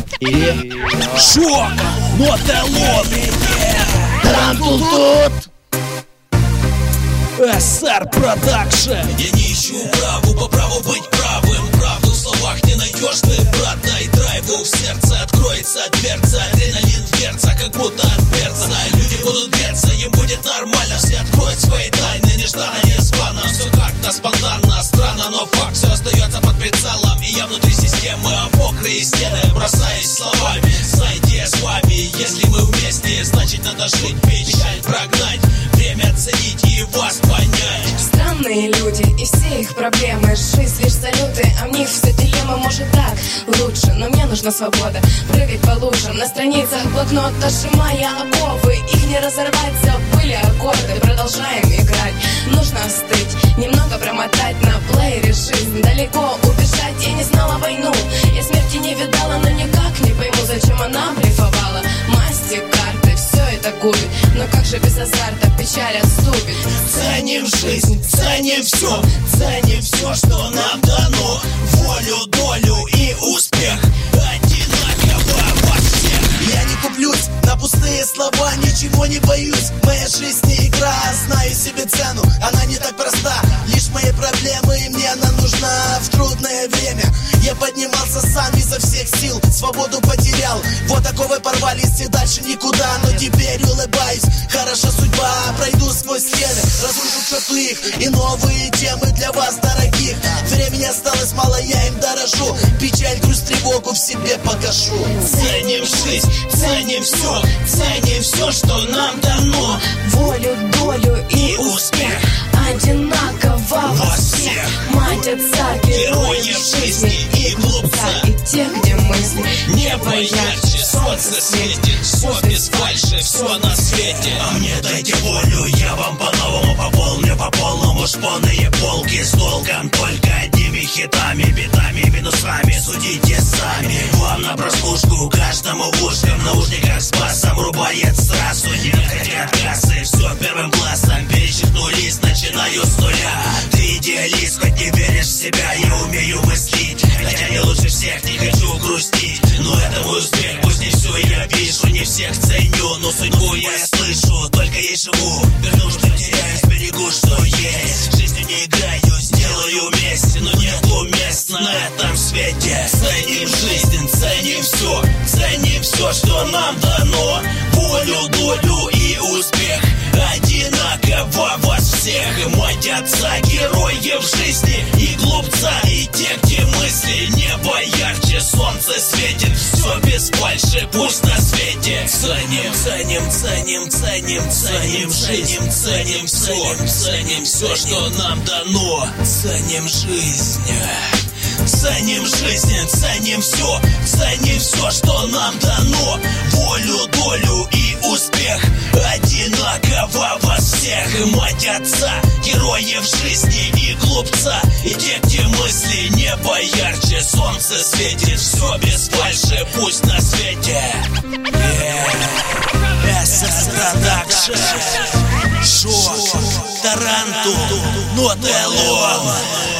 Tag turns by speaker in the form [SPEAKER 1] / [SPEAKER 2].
[SPEAKER 1] И шок, мотолон, Тарантул тут. SR Production.
[SPEAKER 2] Я не ищу праву, по праву быть правым. Правду в словах не найдешь ты, брат. Дай драйву в сердце, откроется дверца. Адреналин в перца, как будто от перца. Люди будут греться, им будет нормально. Все откроют свои тайны, нежданно, незвано. Все как-то спонтанно, странно, но факт все остается под прицелом. И я внутри системы, а мокрые стены бросаюсь словами. Знаете, я с вами, если мы вместе, значит надо жить, печаль прогнать. Время ценить и вас понять.
[SPEAKER 3] Странные люди и все их проблемы. Жизнь лишь салюты, а в них все дилемма. Может так лучше, но мне нужна свобода. Прыгать по лужам, на страницах блокнота сжимая оковы. Их не разорвать, забыли аккорды. Продолжаем играть, нужно остыть, немного промотать на плеере жизнь. Далеко убежать, я не знала войну. Я смерти не видала, но никак не пойму, зачем она блефовала. Масти, карты, все это губит. Но как же без азарта печаль отступит?
[SPEAKER 2] Ценим жизнь, ценим все, что нам дано. Волю, долю и успех одинаково во всех.
[SPEAKER 4] Я не куплюсь на пустые слова, ничего не боюсь. Моя жизнь не игра, знаю себе цену, она не так проста. Лишь мои проблемы, и мне она нужна в трудное время. Я поднимался сам изо всех сил, свободу потерял. Вот такого порвались и дальше никуда. Но теперь улыбаюсь, хороша судьба. Пройду сквозь стены, разрушу черту их и новые темы для вас, дорогих. Времени осталось мало, я им дорожу. Печаль, грусть, тревогу в себе покажу.
[SPEAKER 2] Ценим жизнь, ценим все, что нам дано.
[SPEAKER 3] Волю, долю и успех одинаково во всех. Мать, отца,
[SPEAKER 2] Героев жизни и глупца,
[SPEAKER 3] и тех, где мысли
[SPEAKER 2] небо ярче, солнце светит. Все без фальши, все на свете. А мне дайте волю, я вам по-новому пополню по полному шпонные полки с толком. Только одними хитами, битами, минусами. Судите сами, вам на прослушку, каждому в ушко. В наушниках с басом рубает сразу. Не хотят кассы, все первым классом. Перечеркну лист, начинаю с нуля. Ты идеалист, хоть не веришь в себя. Я умею мыслить, хотя не лучше всех, не хочу грустить. Но это мой успех, пусть не все я вижу. Не всех ценю, но судьбу я слышу. Только ей живу, верну, что теряюсь, берегу, что есть. Жизнью не играю, сделаю месть, но нету мест на этом свете. Ценим жизнь, ценим все, что нам дано. Волю, долю и успех одинаково во всех. Мать, отца, героев жизни и глупца, и те, где мысли небо ярче, солнце светит. Все без фальши, пусть на свете. Ценим жизнь, ценим все, что нам дано. Ценим жизнь. Ценим все, что нам дано. Волю, долю и успех одинаково во всех. Мать, отца, героев жизни и глупца, и те, где мысли небо ярче, солнце светит. Все без фальши, пусть на свете.
[SPEAKER 1] SR Production. Шок, Тарантул, мотолон.